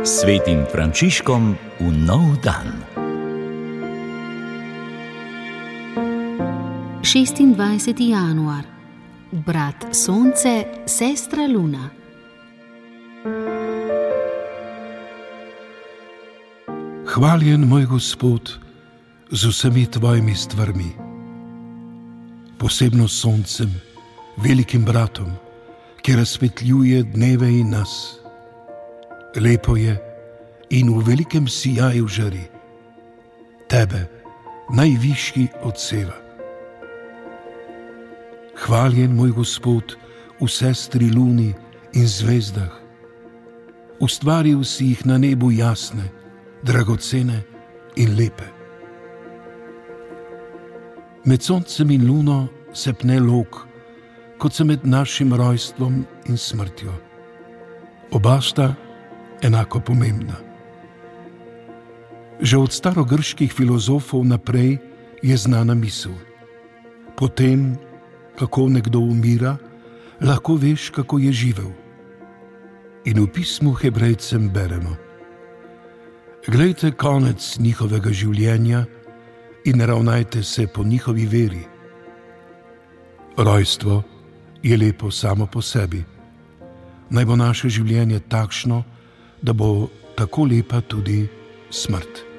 Svetim Frančiškom v nov dan. 26. januar. Brat Sonce, sestra Luna. Hvaljen moj Gospod z vsemi tvojimi stvarmi, posebno s soncem, velikim bratom, ki razsvetljuje dneve in nas. Lepo je in v velikem sijaju žari, tebe, najvišji od seva. Hvaljen moj Gospod v sestri Luni in zvezdah, ustvaril si jih na nebu jasne, dragocene in lepe. Med soncem in luno se pne lok, kot se med našim rojstvom in smrtjo. Oba sta enako pomembna. Že od starogrških filozofov naprej je znana misel: potem, kako nekdo umira, lahko veš, kako je živel. In v pismu Hebrejcem beremo: glejte konec njihovega življenja in ravnajte se po njihovi veri. Rojstvo je lepo samo po sebi. Naj bo naše življenje takšno, da bo tako lepa tudi smrt.